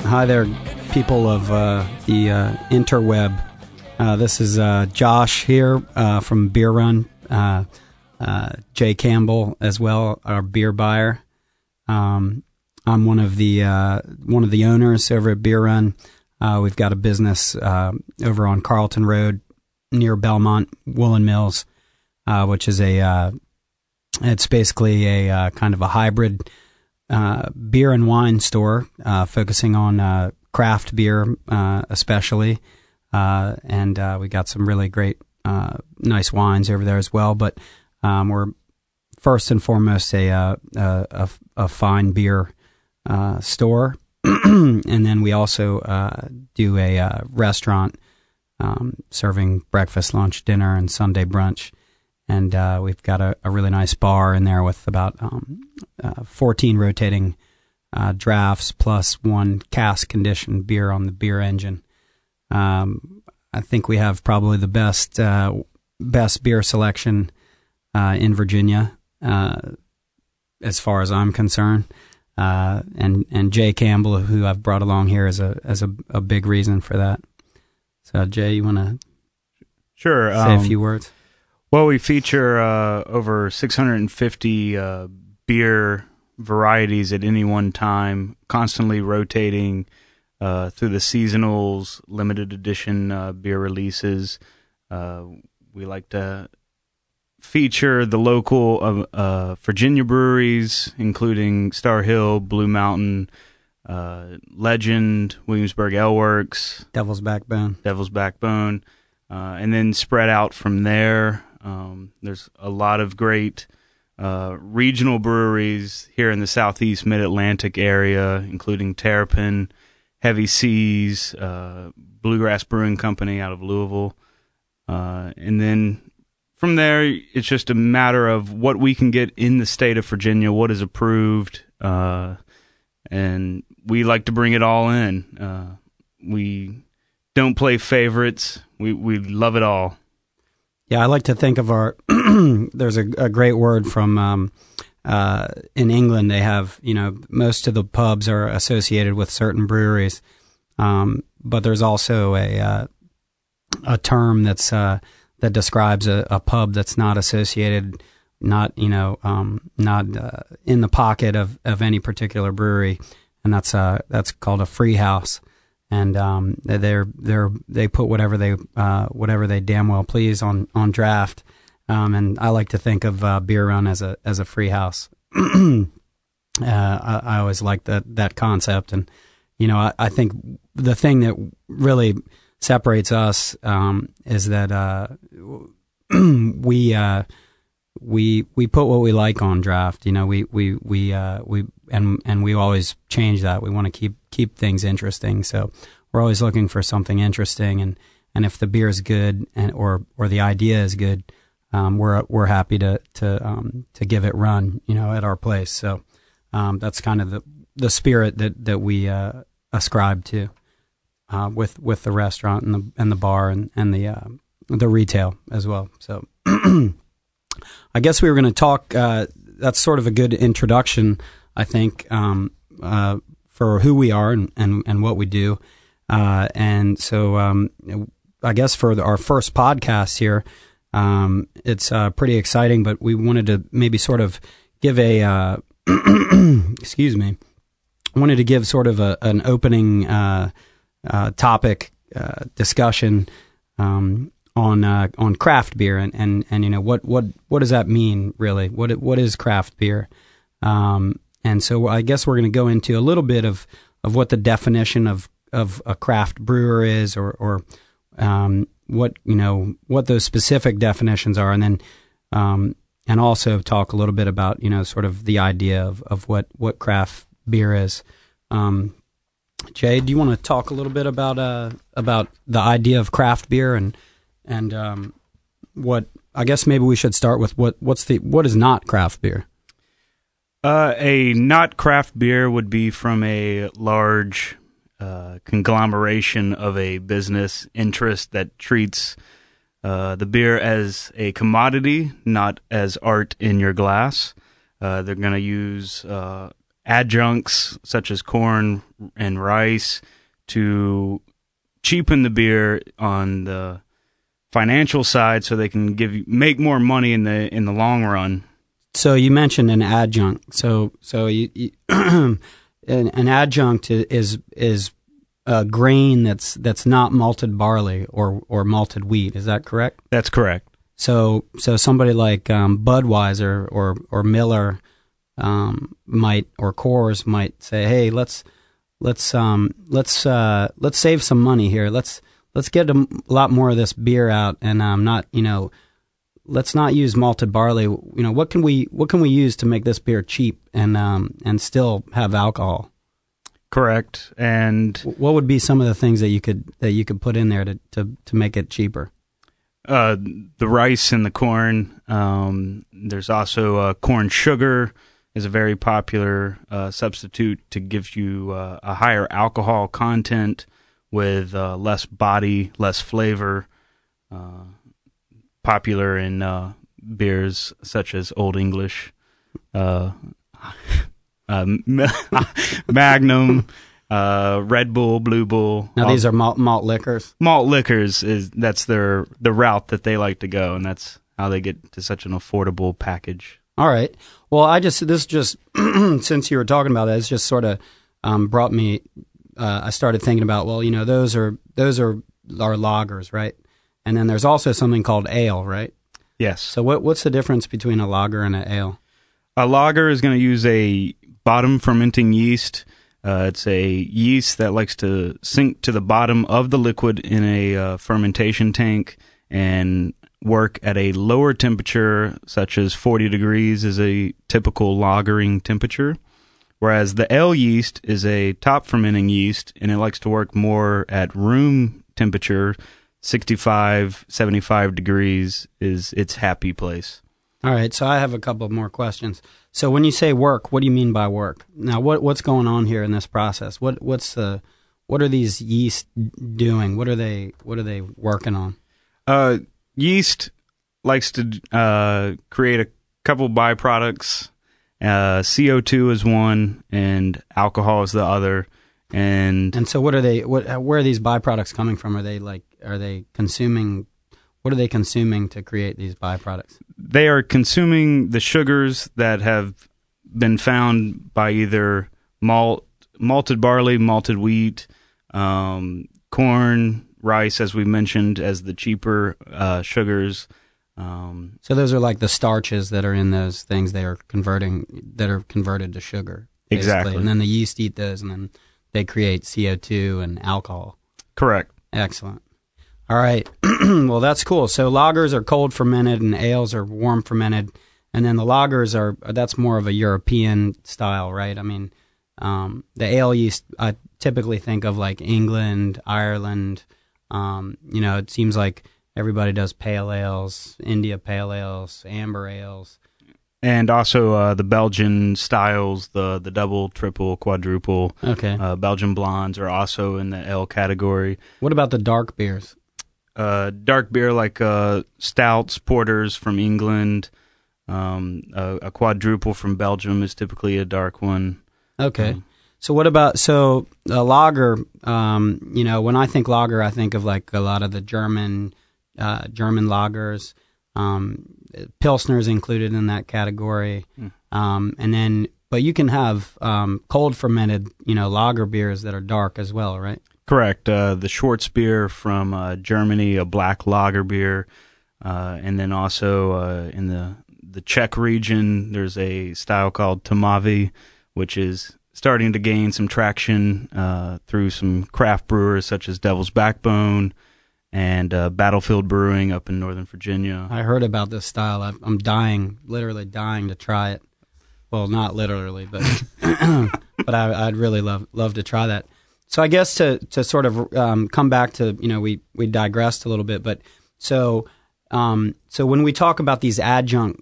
Hi there, people of the interweb. This is Josh here from Beer Run. Jay Campbell as well, our beer buyer. I'm one of the owners over at Beer Run. We've got a business over on Carlton Road near Belmont Woolen Mills, which is it's basically a kind of a hybrid beer and wine store, focusing on craft beer especially, and we got some really great nice wines over there as well. But we're first and foremost a fine beer store, and then we also do a restaurant serving breakfast, lunch, dinner, and Sunday brunch. And we've got a really nice bar in there with about 14 rotating drafts plus one cask conditioned beer on the beer engine. I think we have probably the best beer selection in Virginia, as far as I'm concerned. And Jay Campbell, who I've brought along here, is a big reason for that. So Jay, you want to say a few words? Well, we feature over 650 beer varieties at any one time, constantly rotating through the seasonals, limited edition beer releases. We like to feature the local Virginia breweries, including Star Hill, Blue Mountain, Legend, Williamsburg Ale Works, Devil's Backbone, and then spread out from there. There's a lot of great regional breweries here in the southeast mid-Atlantic area, including Terrapin, Heavy Seas, Bluegrass Brewing Company out of Louisville. And then from there, it's just a matter of what we can get in the state of Virginia, what is approved, and we like to bring it all in. We don't play favorites. We love it all. Yeah, I like to think of our. There's a great word from in England. They have, most of the pubs are associated with certain breweries, but there's also a term that describes a pub that's not associated, not in the pocket of any particular brewery, and that's called a free house. And they put whatever they damn well please on draft, and I like to think of Beer Run as a free house. I always like that concept, and I think the thing that really separates us is that we put what we like on draft. And we always change that. We want to keep things interesting. So we're always looking for something interesting, and if the beer is good or the idea is good, we're happy to give it run, at our place. So that's kind of the spirit that we ascribe to with the restaurant and the bar and the retail as well. So I guess we were going to talk. That's sort of a good introduction, I think, for who we are and what we do. And so I guess for our first podcast here, it's pretty exciting, but we wanted to maybe sort of give a excuse me. I wanted to give sort of an opening topic discussion on craft beer and what does that mean really? What is craft beer? And so I guess we're going to go into a little bit of what the definition of a craft brewer is, or what those specific definitions are, and then and also talk a little bit about sort of the idea of what craft beer is. Jay, do you want to talk a little bit about the idea of craft beer and what? I guess maybe we should start with what is not craft beer. A not craft beer would be from a large conglomeration of a business interest that treats the beer as a commodity, not as art in your glass. They're going to use adjuncts such as corn and rice to cheapen the beer on the financial side, so they can make more money in the long run. So you mentioned an adjunct. So you an adjunct is a grain that's not malted barley or malted wheat. Is that correct? That's correct. So somebody like Budweiser or Miller might, or Coors might say, hey, let's save some money here. Let's get a lot more of this beer out, and let's not use malted barley. What can we use to make this beer cheap and still have alcohol? Correct. And what would be some of the things that you could put in there to make it cheaper? The rice and the corn. There's also corn sugar is a very popular substitute to give you a higher alcohol content with less body, less flavor. Popular in beers such as Old English, Magnum, Red Bull, Blue Bull. Now these are malt liquors. Malt liquors that's the route that they like to go, and that's how they get to such an affordable package. All right. Well, this just since you were talking about that, it's just sort of brought me. I started thinking about, well, those are lagers, right? And then there's also something called ale, right? Yes. So what's the difference between a lager and an ale? A lager is going to use a bottom fermenting yeast. It's a yeast that likes to sink to the bottom of the liquid in a fermentation tank and work at a lower temperature, such as 40 degrees is a typical lagering temperature. Whereas the ale yeast is a top fermenting yeast, and it likes to work more at room temperature. 65, 75 degrees is its happy place. All right, so I have a couple more questions. So when you say work, what do you mean by work? Now, what's going on here in this process? What are these yeast doing? What are they working on? Yeast likes to create a couple byproducts. CO2 is one, and alcohol is the other. And so, what are they? Where are these byproducts coming from? Are they consuming? What are they consuming to create these byproducts? They are consuming the sugars that have been found by either malted barley, malted wheat, corn, rice, as we mentioned, as the cheaper sugars. So those are like the starches that are in those things that are converted to sugar. Basically. Exactly. And then the yeast eat those, and then they create CO2 and alcohol. Correct. Excellent. All right. Well, that's cool. So lagers are cold fermented and ales are warm fermented. And then the lagers that's more of a European style, right? I mean, the ale yeast, I typically think of like England, Ireland. It seems like everybody does pale ales, India pale ales, amber ales. And also the Belgian styles, the double, triple, quadruple. Okay. Belgian blondes are also in the ale category. What about the dark beers? Dark beer like stouts, porters from England. A quadruple from Belgium is typically a dark one. Okay. So what about a lager? When I think lager, I think of like a lot of the German lagers. Pilsner's included in that category. But you can have cold fermented, lager beers that are dark as well, right? Correct. The Schwarzbier from Germany, a black lager beer, and then also in the Czech region, there's a style called Tmavy, which is starting to gain some traction through some craft brewers such as Devil's Backbone and Battlefield Brewing up in Northern Virginia. I heard about this style. I'm literally dying to try it. Well, not literally, but but I'd really love to try that. So I guess to sort of come back to, we digressed a little bit, but so when we talk about these adjunct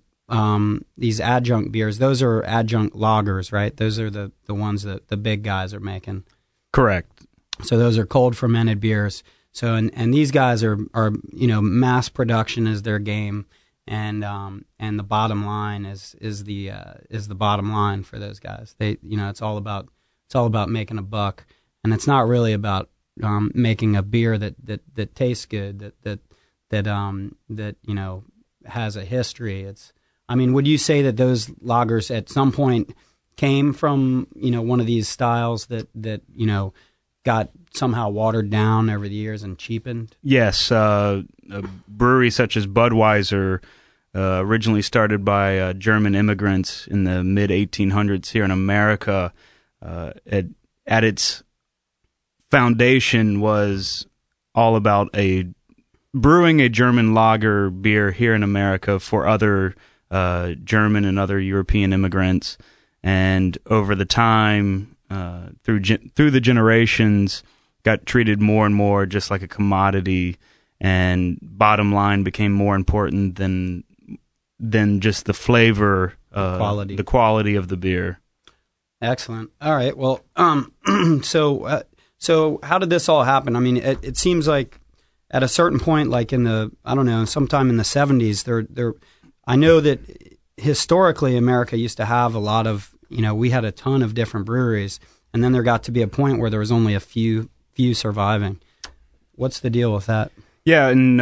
beers, those are adjunct lagers, right? Those are the ones that the big guys are making. Correct. So those are cold fermented beers. So and these guys are mass production is their game, and the bottom line is the bottom line for those guys. It's all about making a buck, and it's not really about making a beer that tastes good, that has a history. Would you say that those lagers at some point came from one of these styles that got somehow watered down over the years and cheapened? Yes, a brewery such as Budweiser, originally started by German immigrants in the mid 1800s here in America, at its foundation was all about brewing a German lager beer here in America for other German and other European immigrants, and over the time, through the generations, got treated more and more just like a commodity, and bottom line became more important than just the flavor, the quality of the beer. Excellent. All right. Well, so how did this all happen? It seems like at a certain point, like sometime in the 70s, I know that historically America used to have a lot of, we had a ton of different breweries, and then there got to be a point where there was only a few surviving. What's the deal with that? Yeah, in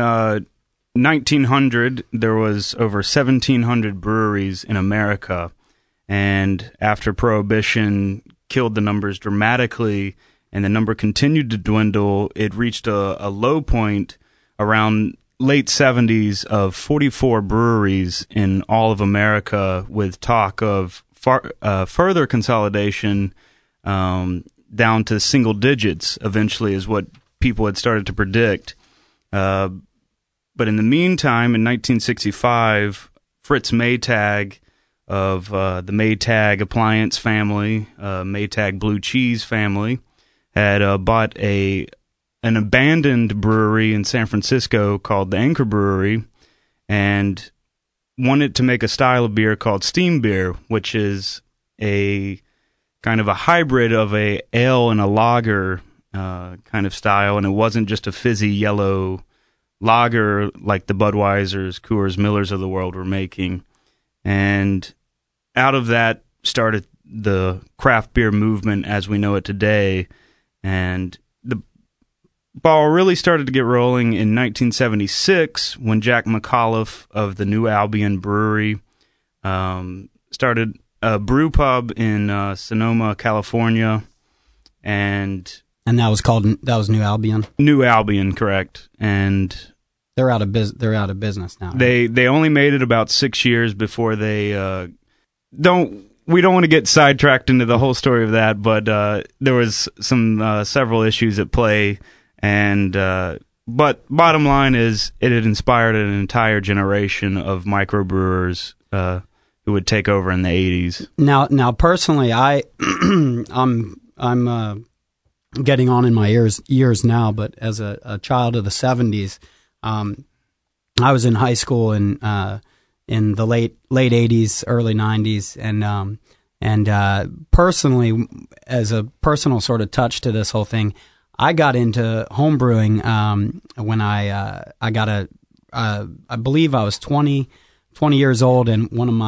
1900, there was over 1,700 breweries in America, and after Prohibition killed the numbers dramatically, and the number continued to dwindle, it reached a low point around late 70s of 44 breweries in all of America, with talk of further consolidation down to single digits eventually is what people had started to predict. But in the meantime, in 1965, Fritz Maytag of the Maytag appliance family, Maytag blue cheese family, had bought an abandoned brewery in San Francisco called the Anchor Brewery, and wanted to make a style of beer called steam beer, which is a kind of a hybrid of a ale and a lager kind of style, and it wasn't just a fizzy yellow lager like the Budweisers, Coors, Millers of the world were making. And out of that started the craft beer movement as we know it today. And the ball really started to get rolling in 1976 when Jack McAuliffe of the New Albion Brewery started a brew pub in Sonoma, California, and that was New Albion. New Albion, correct. And they're out of business now. Right? They only made it about 6 years before they We don't want to get sidetracked into the whole story of that, but there was some several issues at play, and but bottom line is it had inspired an entire generation of microbrewers who would take over in the 80s. Now personally, I'm getting on in my years now, but as a child of the 70s, I was in high school in the late 80s, early 90s, and personally, as a personal sort of touch to this whole thing, I got into homebrewing when I got I believe I was 20 years old, and one of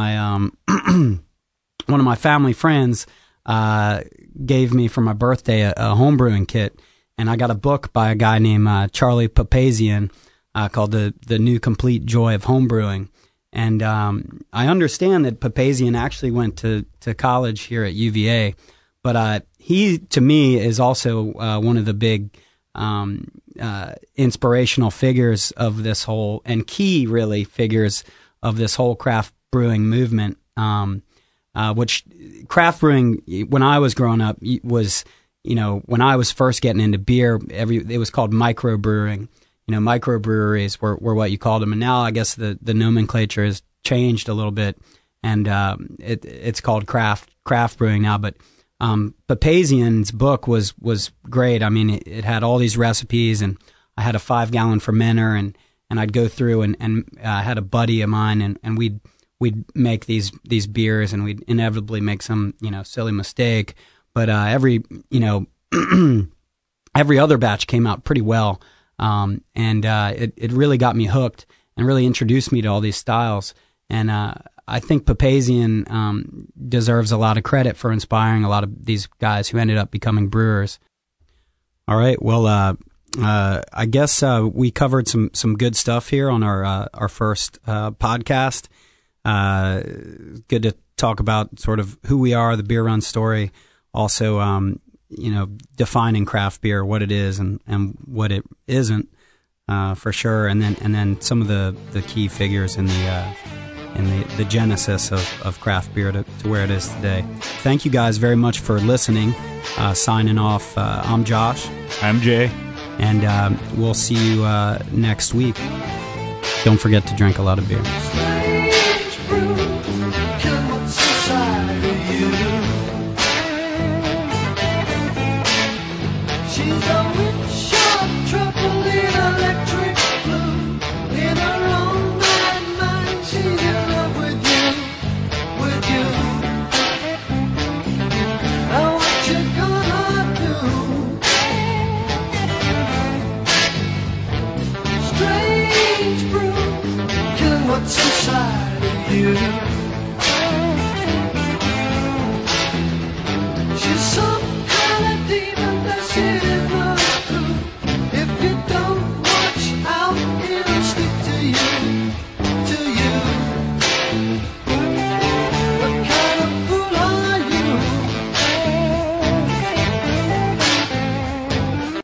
my family friends gave me for my birthday a homebrewing kit, and I got a book by a guy named Charlie Papazian called the New Complete Joy of Homebrewing. And I understand that Papazian actually went to college here at UVA, but he, to me, is also one of the big inspirational figures of this whole, and key, really, figures of this whole craft brewing movement, which craft brewing, when I was growing up, was, when I was first getting into beer, it was called microbrewing. Microbreweries were what you called them, and now I guess the nomenclature has changed a little bit, and it's called craft brewing now. But Papazian's book was great. I mean, it had all these recipes, and I had a 5-gallon fermenter, and I'd go through and I had a buddy of mine, and we'd make these beers, and we'd inevitably make some silly mistake, but every every other batch came out pretty well. And it really got me hooked. really introduced me to all these styles. And I think Papazian deserves a lot of credit for inspiring a lot of these guys who ended up becoming brewers. All right, well, I guess we covered some good stuff here on our first podcast. Good to talk about sort of who we are, the Beer Run story, also defining craft beer, what it is and what it isn't, for sure, and then some of the key figures in the genesis of craft beer to where it is today. Thank you guys very much for listening. Signing off, I'm Josh. I'm Jay. And we'll see you next week. Don't forget to drink a lot of beer.